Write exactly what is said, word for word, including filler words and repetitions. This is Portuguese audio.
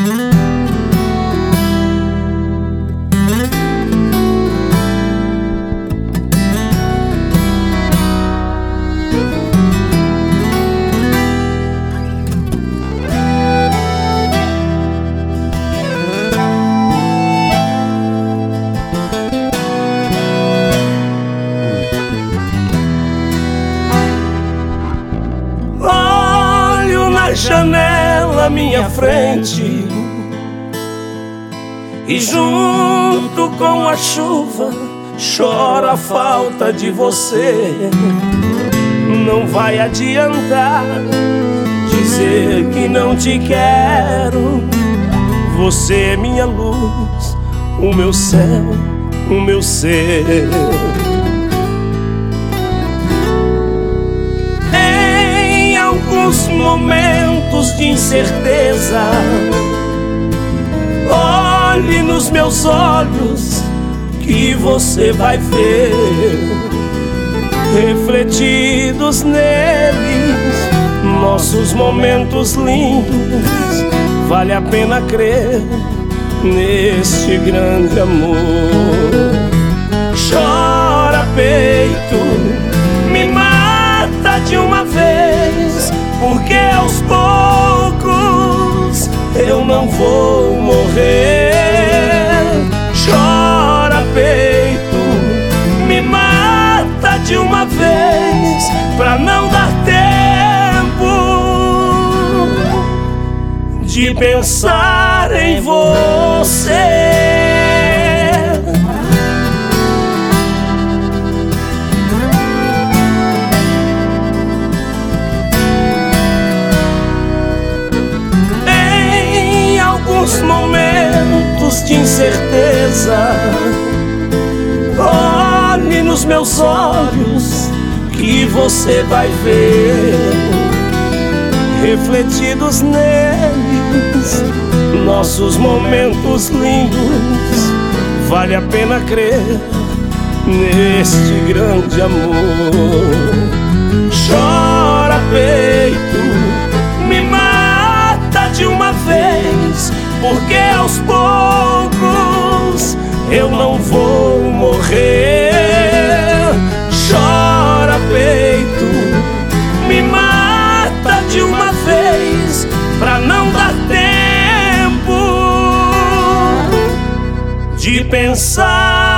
Janela à minha frente, e junto com a chuva choro a falta de você. Não vai adiantar dizer que não te quero. Você é minha luz, o meu céu, o meu ser. Alguns momentos de incerteza, olhe nos meus olhos que você vai ver refletidos neles nossos momentos lindos. Vale a pena crer neste grande amor. Chora peito, me mata de uma vez, porque aos poucos eu não vou morrer. Chora peito, me mata de uma vez, pra não dar tempo de pensar em você. Momentos de incerteza, olhe nos meus olhos que você vai ver refletidos neles nossos momentos lindos. Vale a pena crer neste grande amor. Chora peito, me mata de uma vez, porque aos poucos eu não vou morrer. Chora peito, me mata de uma vez, pra não dar tempo de pensar